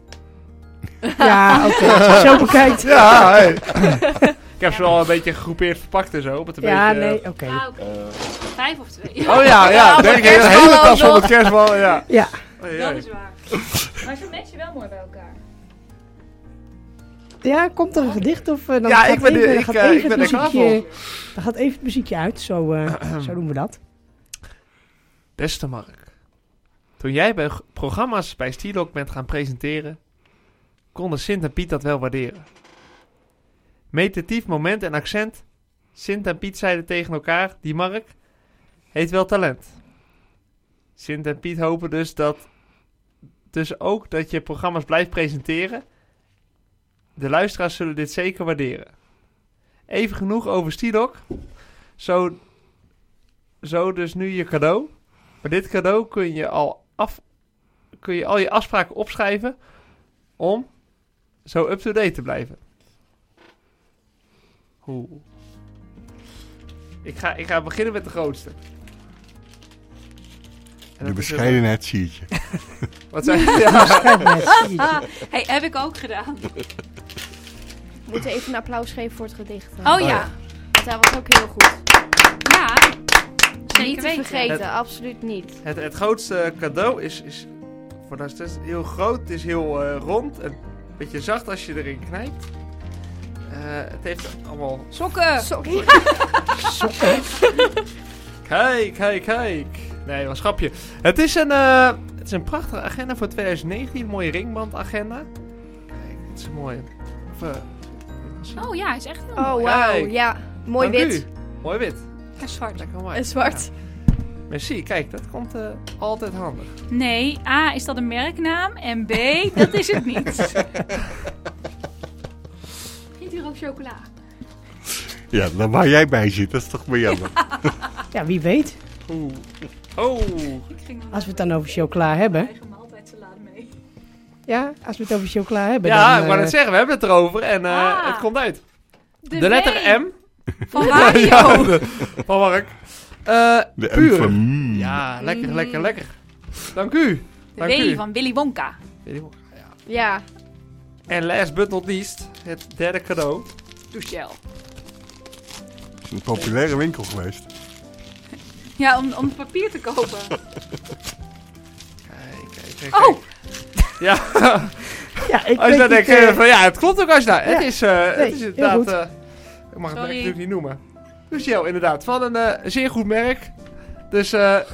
Ja, oké. Als je zo bekijkt. Ja, hey. Ik heb ze wel een beetje gegroepeerd verpakt en zo. Met een Ja, beetje, nee, oké. Ah, oké. 5 of 2. Oh ja. Denk ik een kerstbal hele ook tas van nog. het kerstbal. Ja. Ja, Oei, Dat oei. is waar. Maar ze matchen wel mooi bij elkaar. ja, komt er een gedicht of dan Ja, gaat ik ben even, er- dan ik, gaat ik even ben het er klaar muziekje, dan gaat even het muziekje uit, zo doen we dat. Beste Mark. Toen jij bij programma's bij Stilok bent gaan presenteren, konden Sint en Piet dat wel waarderen. Meditatief moment en accent. Sint en Piet zeiden tegen elkaar, die Mark heeft wel talent. Sint en Piet hopen dus ook dat je programma's blijft presenteren. De luisteraars zullen dit zeker waarderen. Even genoeg over Stilok. Zo dus nu je cadeau. Maar dit cadeau kun je al je afspraken opschrijven om zo up-to-date te blijven. Oeh. Ik ga beginnen met de grootste. En De dat is bescheidenheid zie je. wat zei je? Ja. Hey, heb ik ook gedaan. We moeten even een applaus geven voor het gedicht. Oh ja. Want hij was ook heel goed. Ja. Zeker Niet te weten. vergeten, absoluut niet. Het grootste cadeau is voor de rest heel groot. Het is heel rond en een beetje zacht als je erin knijpt. Het heeft allemaal... Sokken. Sorry. Kijk. Nee, was grapje. Het is een prachtige agenda voor 2019. Een mooie ringbandagenda. Kijk, het is een mooie. Oh ja, hij is echt heel Oh, mooi. wauw. Kijk. Ja, mooi Dank wit. u. Mooi wit. En zwart. Lekker mooi. En zwart. Ja. Merci, kijk, dat komt altijd handig. Nee, A, is dat een merknaam? En B, dat is het niet. Vindt hier ook chocola? Ja, dan waar jij bij zit, dat is toch maar jammer. Ja, wie weet. Oeh. Oh. Ik ging Als we het dan over chocola hebben. eigen maaltijdsalade mee. Ja, als we het over chocola hebben. Ja, dan, ik wou net zeggen, we hebben het erover en Ah. het komt uit. De letter W M. van radio. Ja, van Mark. De Puur. M van... mm. Ja, lekker. Dank u. De Dank W u. van Willy Wonka. Ja. Ja. En last but not least, het derde cadeau. Douchegel. Het is een populaire winkel geweest. Ja, om papier te kopen. Kijk. Oh! Ja, Ja, ik als je dan weet denkt niet, van ja, het klopt ook als je daar. Het is heel inderdaad... goed. ik mag het merk Sorry. natuurlijk niet noemen. Douchegel, inderdaad. Van een zeer goed merk. Dus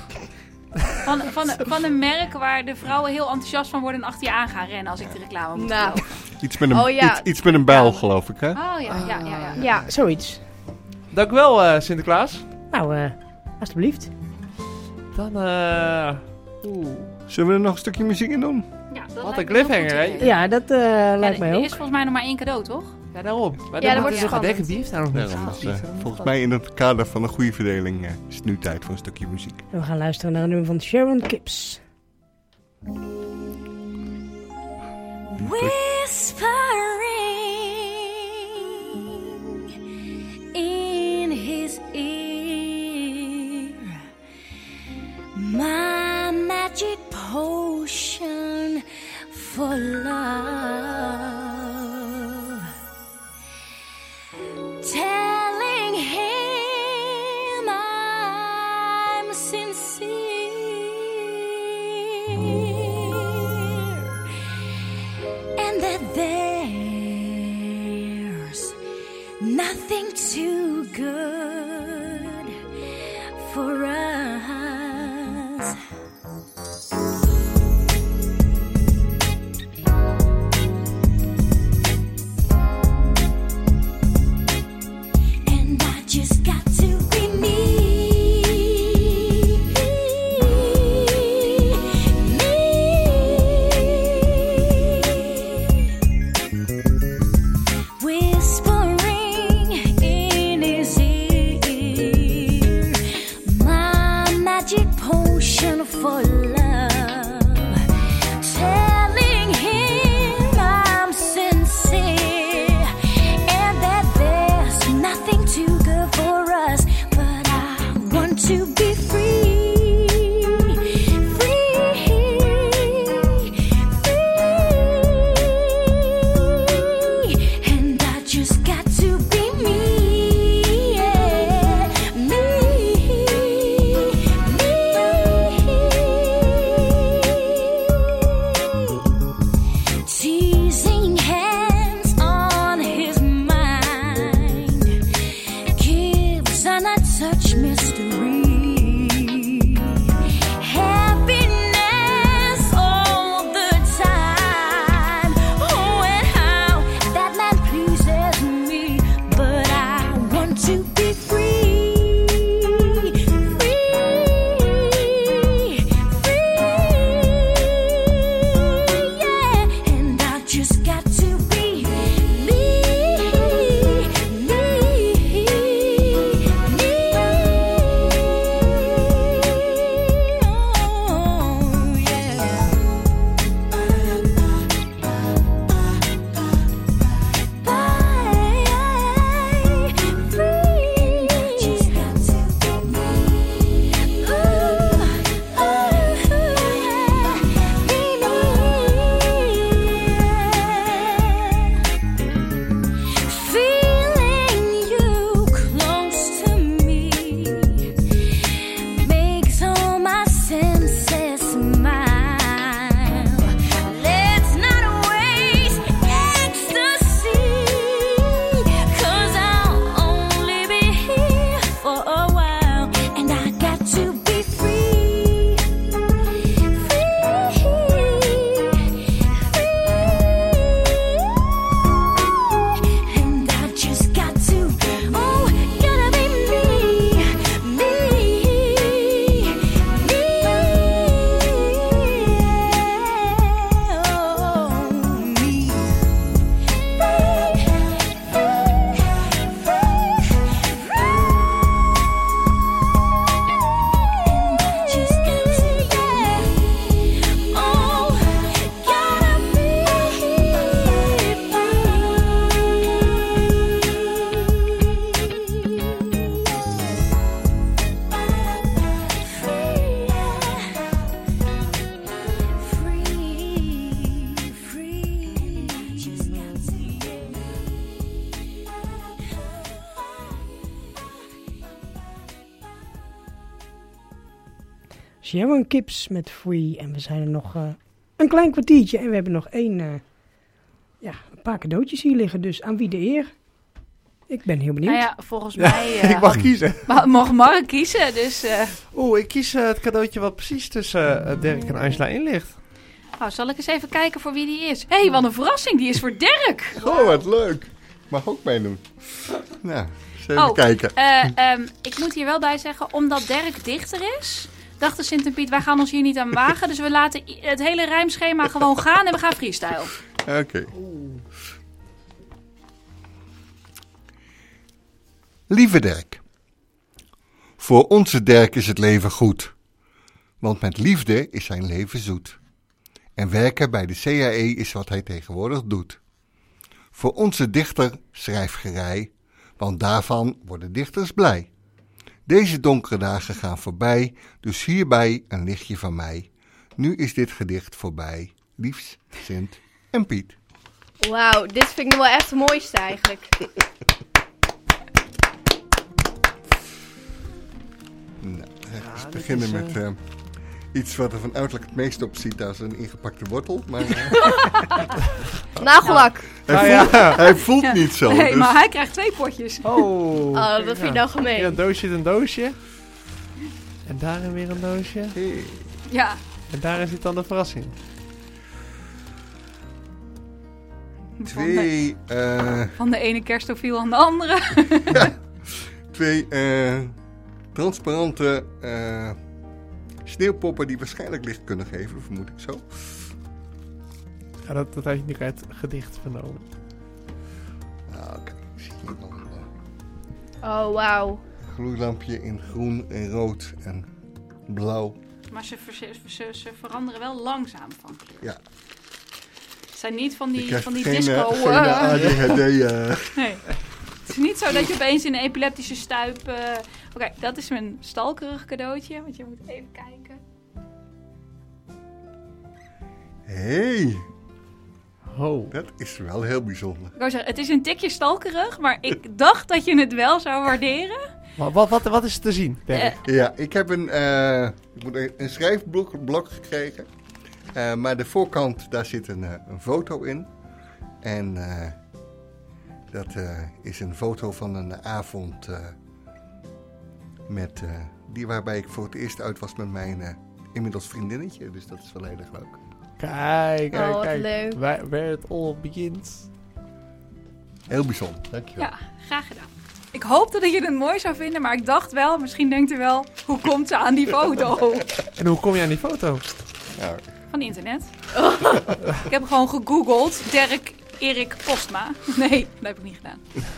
Van een merk waar de vrouwen heel enthousiast van worden en achter je aan gaan rennen als ik de reclame moet Nou. geloven. Iets met een, Oh, ja. iets met een bijl, geloof ik, hè? Oh ja. Ja. zoiets. dank u wel, Sinterklaas. Nou, alsjeblieft. Dan, Zullen we er nog een stukje muziek in doen? Ja, dat Wat lijkt een me heel cliffhanger, goed hè? idee. Ja, dat lijkt mij Er ook. is volgens mij nog maar 1 cadeau, toch? Ja, daarom. Maar dat dan wordt moeten we spannend. denken, wie heeft daar nog niet Daarom, gehad? dus, volgens mij in het kader van een goede verdeling is het nu tijd voor een stukje muziek. En we gaan luisteren naar een nummer van Sharon Kips. Whispering in his ear, my magic potion for love, telling him I'm sincere. just got to be me. Whispering in his ear, my magic potion for love, telling him I'm sincere and that there's nothing too good for us, but I want to be free, free, free, and I just got to be me, yeah, me, me. Teasing hands on his mind gives an untouched mystery. Happiness all the time. Oh, and how that man pleases me. But I want to be free, free, free, yeah. And I just got to be me, me, oh, yeah. Feeling you close to me makes all my senses smile. Let's not waste ecstasy, 'cause I'll only be here for a while, and I got to be free, free, and I just got to, oh, gotta be me, me, me, Sharon Kips met Free. En we zijn er nog een klein kwartiertje. En we hebben nog een paar cadeautjes hier liggen. Dus aan wie de eer? Ik ben heel benieuwd. Nou ja, volgens mij Ik mag kiezen. mag Mark kiezen. Dus Ik kies het cadeautje wat precies tussen Dirk en Angela in ligt. zal ik eens even kijken voor wie die is. Hé, wat een verrassing. Die is voor Dirk. Oh, wat leuk. Mag ook meedoen. Nou, eens even kijken. Ik moet hier wel bij zeggen, omdat Dirk dichter is, dacht de Sint en Piet, wij gaan ons hier niet aan wagen. Dus we laten het hele rijmschema gewoon gaan en we gaan freestyle. Oké. Lieve Dirk. Voor onze Dirk is het leven goed. Want met liefde is zijn leven zoet. En werken bij de CAE is wat hij tegenwoordig doet. Voor onze dichter schrijfgerij, want daarvan worden dichters blij. Deze donkere dagen gaan voorbij, dus hierbij een lichtje van mij. Nu is dit gedicht voorbij. Liefs, Sint en Piet. Wauw, dit vind ik nog wel echt het mooiste eigenlijk. Nou, we beginnen met iets wat er van uiterlijk het meest op ziet als een ingepakte wortel. Maar, Nagellak. Hij voelt niet zo. Nee, dus... maar hij krijgt 2 potjes. Oh, dat vind ik nou gemeen. Hier een doosje, een doosje. En daarin weer een doosje. Hey. Ja. En daar zit dan de verrassing. 2... Van de ene kerstofiel aan de andere. ja. 2 transparante sneeuwpoppen die waarschijnlijk licht kunnen geven, vermoed ik zo. Ja, dat had je natuurlijk uit het gedicht vernomen. Oké, ik zie hier nog een Oh, wauw. gloeilampje in groen en rood en blauw. Maar ze veranderen wel langzaam van kleur. Ja. Het zijn niet van Je die, krijgt van die geen, disco... geen ADHD. Nee. Het is niet zo dat je opeens in een epileptische stuip... Oké, dat is mijn stalkerig cadeautje. Want je moet even kijken. Hey, Oh. dat is wel heel bijzonder. Ik wou zeggen, het is een tikje stalkerig. Maar ik dacht dat je het wel zou waarderen. Wat is er te zien, Berk? Ja, ik heb een schrijfblok gekregen. Maar de voorkant, daar zit een foto in. En dat is een foto van een avond waarbij ik voor het eerst uit was met mijn inmiddels vriendinnetje. Dus dat is wel heel erg leuk. Kijk. wat leuk. Where it all begins. Heel bijzonder, dankjewel. Ja, graag gedaan. Ik hoopte dat je het mooi zou vinden. Maar ik dacht wel, misschien denkt u wel... Hoe komt ze aan die foto? En hoe kom je aan die foto? Nou, Van internet. Ik heb gewoon gegoogeld. Dirk Erik Postma. Nee, dat heb ik niet gedaan.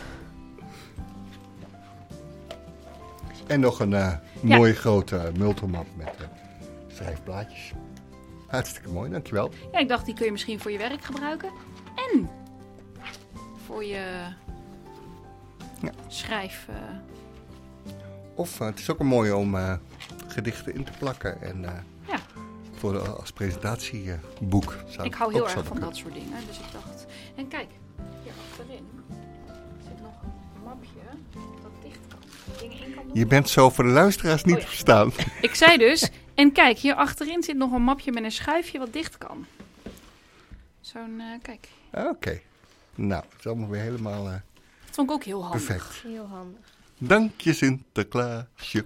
en nog een mooie grote multimap met schrijfblaadjes. Hartstikke mooi, dankjewel. Ja, ik dacht, die kun je misschien voor je werk gebruiken. En voor je schrijf... Of het is ook een mooie om gedichten in te plakken en Ja. als presentatieboek. Ik hou heel erg van dat soort dingen. Dus ik dacht... En kijk, hier achterin zit nog een mapje dat dicht kan. Dingen in kan doen. Je bent zo voor de luisteraars niet Oh ja. te verstaan. Ik zei dus... En kijk, hier achterin zit nog een mapje met een schuifje wat dicht kan. Zo'n... kijk. Oké. Nou, het is allemaal weer helemaal Dat vond ik ook heel handig. perfect. Heel handig. Dank je Sinterklaasje.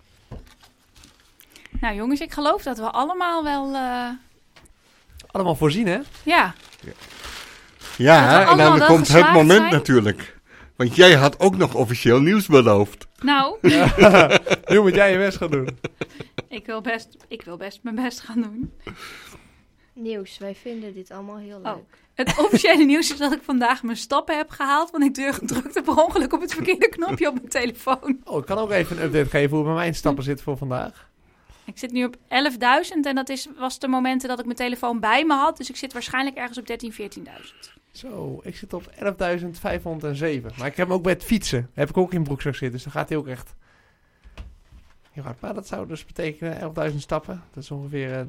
Nou jongens, ik geloof dat we allemaal wel... Allemaal voorzien, hè? Ja, Ja, allemaal en dan wel komt het geslaagd moment zijn. natuurlijk. Want jij had ook nog officieel nieuws beloofd. nou... Nu moet jij je best gaan doen. Ik wil best mijn best gaan doen. Nieuws, wij vinden dit allemaal heel leuk. Oh. Het officiële nieuws is dat ik vandaag mijn stappen heb gehaald. Want ik drukte per ongeluk op het verkeerde knopje op mijn telefoon. Oh, ik kan ook even een update geven hoe het met mijn stappen zit voor vandaag. Ik zit nu op 11.000 en dat was de momenten dat ik mijn telefoon bij me had. Dus ik zit waarschijnlijk ergens op 13.000, 14.000. Zo, ik zit op 11.507. Maar ik heb hem ook bij het fietsen. Heb ik ook in broekzak zitten, dus dan gaat hij ook echt... heel hard. Maar dat zou dus betekenen 11.000 stappen. Dat is ongeveer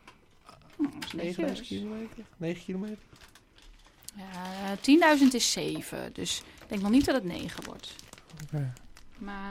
9 kilometer. 9 kilometer. Ja, 10.000 is 7. Dus ik denk nog niet dat het 9 wordt. Oké. Maar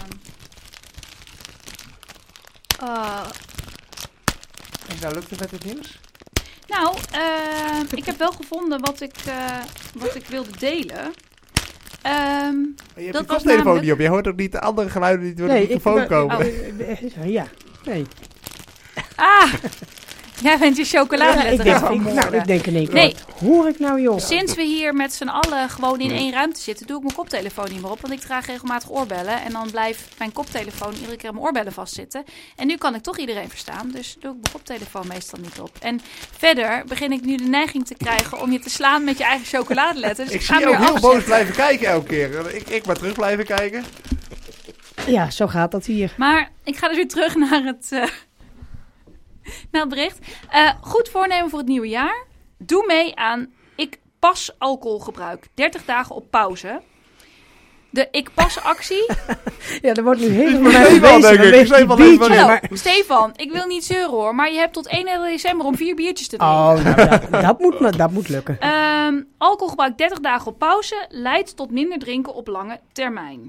En nou, lukt het met het nieuws? nou, ik heb wel gevonden wat ik wilde delen. Je hebt Dat je was koptelefoon namelijk- niet op. Je hoort ook niet de andere geluiden die door de microfoon komen. Ja, nee. Ah, jij bent je chocoladeletter aan het vermoorden. Ik denk in één keer, Nee. wat hoor ik nou joh? Sinds we hier met z'n allen gewoon in één ruimte zitten, doe ik mijn koptelefoon niet meer op. Want ik draag regelmatig oorbellen. En dan blijft mijn koptelefoon iedere keer aan mijn oorbellen vastzitten. En nu kan ik toch iedereen verstaan. Dus doe ik mijn koptelefoon meestal niet op. En verder begin ik nu de neiging te krijgen om je te slaan met je eigen chocoladeletter. Dus Ik ga zie hem je ook weer heel boos afzetten. blijven kijken elke keer. Ik maar terug blijven kijken. Ja, zo gaat dat hier. Maar ik ga dus weer terug naar het bericht. Goed voornemen voor het nieuwe jaar. Doe mee aan Ik Pas alcoholgebruik. 30 dagen op pauze. De Ik Pas actie. Ja, er wordt nu helemaal moet naar Stefan, gewezen. denk Dan ik. wees die Stefan, biertjes, even Hallo, maar... Stefan, ik wil niet zeuren hoor. Maar je hebt tot 31 december om 4 biertjes te drinken. Oh, nou, dat moet lukken. Alcoholgebruik 30 dagen op pauze leidt tot minder drinken op lange termijn.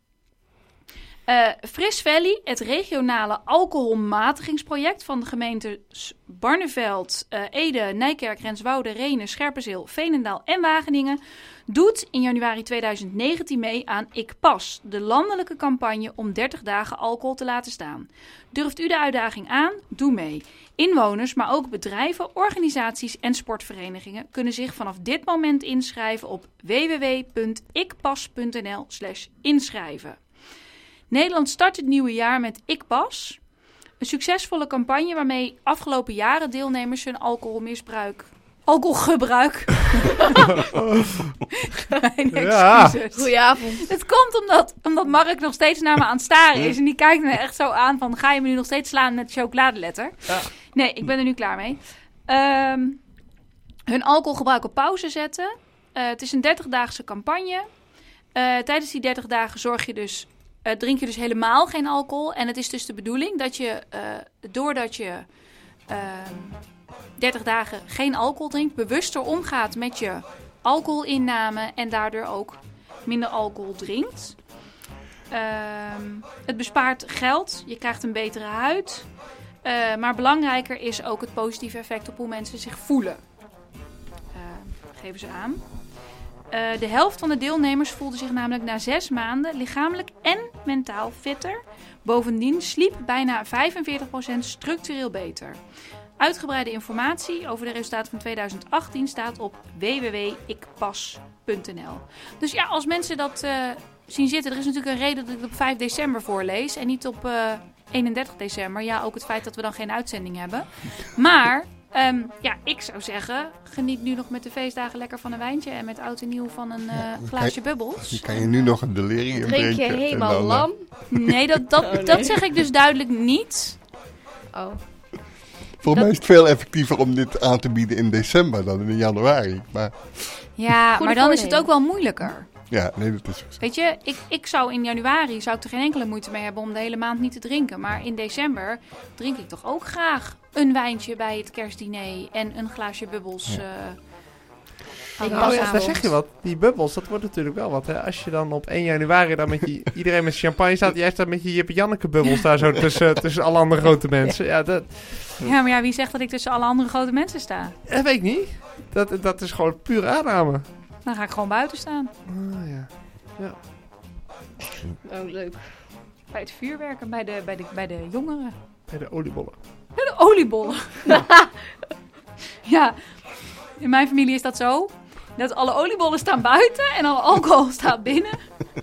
Fris Valley, het regionale alcoholmatigingsproject van de gemeentes Barneveld, Ede, Nijkerk, Renswoude, Rhenen, Scherpenzeel, Veenendaal en Wageningen, doet in januari 2019 mee aan Ik Pas, de landelijke campagne om 30 dagen alcohol te laten staan. Durft u de uitdaging aan? Doe mee. Inwoners, maar ook bedrijven, organisaties en sportverenigingen kunnen zich vanaf dit moment inschrijven op www.ikpas.nl/inschrijven. Nederland start het nieuwe jaar met Ik Pas. Een succesvolle campagne waarmee afgelopen jaren deelnemers hun alcoholgebruik... Mijn Ja. excuses. Goedenavond. Het komt omdat Mark nog steeds naar me aan het staren is. En die kijkt me echt zo aan van, ga je me nu nog steeds slaan met chocoladeletter? Ja. Nee, ik ben er nu klaar mee. Hun alcoholgebruik op pauze zetten. Het is een 30-daagse campagne. Tijdens die 30 dagen drink je dus helemaal geen alcohol. En het is dus de bedoeling dat je, doordat je 30 dagen geen alcohol drinkt, bewuster omgaat met je alcoholinname en daardoor ook minder alcohol drinkt. Het bespaart geld, je krijgt een betere huid. Maar belangrijker is ook het positieve effect op hoe mensen zich voelen. Geven ze aan. De helft van de deelnemers voelde zich namelijk na 6 maanden lichamelijk en mentaal fitter. Bovendien sliep bijna 45% structureel beter. Uitgebreide informatie over de resultaten van 2018 staat op www.ikpas.nl. Dus ja, als mensen dat zien zitten, er is natuurlijk een reden dat ik het op 5 december voorlees en niet op 31 december. Ja, ook het feit dat we dan geen uitzending hebben. Maar ik zou zeggen, geniet nu nog met de feestdagen lekker van een wijntje en met oud en nieuw van een glaasje bubbels. Je kan je nu nog een delirium Drink je drinken. helemaal en dan, lam? Nee, dat zeg ik dus duidelijk niet. Oh. Volgens mij is het veel effectiever om dit aan te bieden in december dan in januari. Maar Ja, Goede maar dan is het voornemen. ook wel moeilijker. ja, nee, dat is zo. Weet je, ik zou in januari er geen enkele moeite mee hebben om de hele maand niet te drinken. Maar in december drink ik toch ook graag een wijntje bij het kerstdiner en een glaasje bubbels. Aan de Nou ja, daar paasavond. zeg je wat. Die bubbels, dat wordt natuurlijk wel wat. Hè? Als je dan op 1 januari dan iedereen met champagne staat. Jij staat met je Jip en Janneke bubbels daar zo tussen alle andere grote mensen. Ja, dat Ja, maar ja, wie zegt dat ik tussen alle andere grote mensen sta? weet ik niet. Dat is gewoon pure aanname. Dan ga ik gewoon buiten staan. Ah, ja. Oh, leuk. Bij het vuurwerk en bij de jongeren. Bij de oliebollen. Bij de oliebollen. Ja, in mijn familie is dat zo. Dat alle oliebollen staan buiten en alle alcohol staat binnen.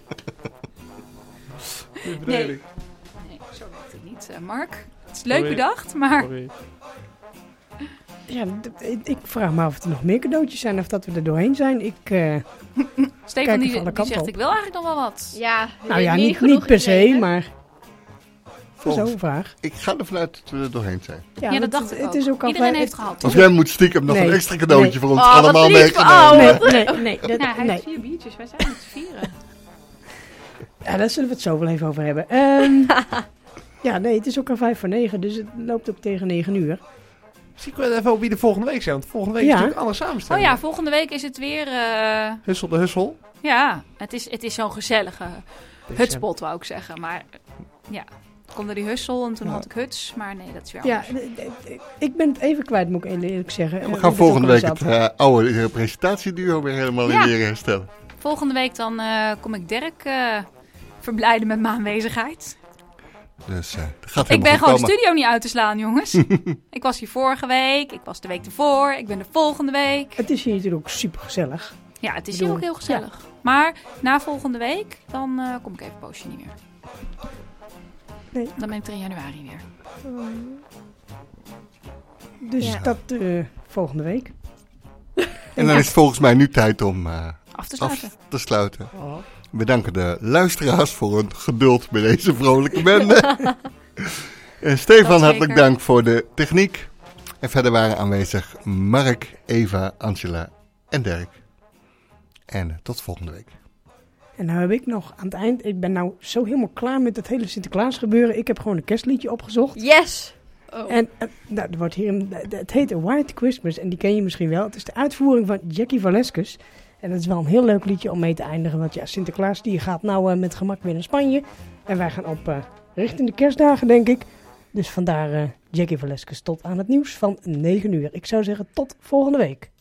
Nee, zo werkt het niet, Mark. Het is leuk Sorry. bedacht, maar... Sorry. Ja, ik vraag me af of er nog meer cadeautjes zijn of dat we er doorheen zijn. Stefan Kijk die even alle kanten zegt, op. ik wil eigenlijk nog wel wat. Ja, Nou ja, niet niet per se, gekregen. maar Volgens- zo'n vraag. Ik ga ervan uit dat we er doorheen zijn. Ja, dat dacht ik het ook. is ook al Iedereen vrij- heeft gehad. Of jij moet stiekem nog Nee. een extra cadeautje Nee. voor ons Oh, wat allemaal lief. meegenomen. Oh. Nee. Ja, hij Nee. heeft 4 biertjes. Wij zijn met z'n vieren. Ja, daar zullen we het zo wel even over hebben. Ja, nee, het is ook al 8:55, dus het loopt ook tegen 9:00. Misschien kunnen we even op wie de volgende week zijn. Want volgende week is Ja. natuurlijk alles Oh samenstelling. ja, volgende week is het weer... Hussel de Hussel. ja, het is zo'n gezellige hutspot, wou ik zeggen. Maar ja, toen kwam er die hussel en toen had ik huts. Maar nee, dat is weer Ja, anders. ik ben het even kwijt, moet ik eerlijk zeggen. We Ik gaan ben volgende ook al week het zat. oude presentatieduo weer helemaal Ja. in ere herstellen. Volgende week dan kom ik Dirk verblijden met mijn aanwezigheid. Dus dat gaat Ik helemaal ben goed gewoon de komen. studio niet uit te slaan, jongens. Ik was hier vorige week, ik was de week ervoor, ik ben de volgende week. Het is hier natuurlijk ook super gezellig. Ja, het is Ik hier bedoel, ook heel gezellig. Maar na volgende week, dan kom ik even een poosje niet meer. Nee. Dan ben ik er in januari weer. Dus Ja. dat volgende week. En dan is het volgens mij nu tijd om Af te af sluiten. te sluiten. We danken de luisteraars voor hun geduld bij deze vrolijke bende. En Stefan, Dat hartelijk zeker. dank voor de techniek. En verder waren aanwezig Mark, Eva, Angela en Dirk. En tot volgende week. En nou heb ik nog aan het eind, ik ben nou zo helemaal klaar met het hele Sinterklaas gebeuren. Ik heb gewoon een kerstliedje opgezocht. Yes! Oh. En er wordt hier het heet A White Christmas en die ken je misschien wel. Het is de uitvoering van Jackie Velasquez. En dat is wel een heel leuk liedje om mee te eindigen. Want ja, Sinterklaas die gaat nou met gemak weer naar Spanje. En wij gaan op richting de kerstdagen, denk ik. Dus vandaar Jackie Velasquez tot aan het nieuws van 9:00. Ik zou zeggen tot volgende week.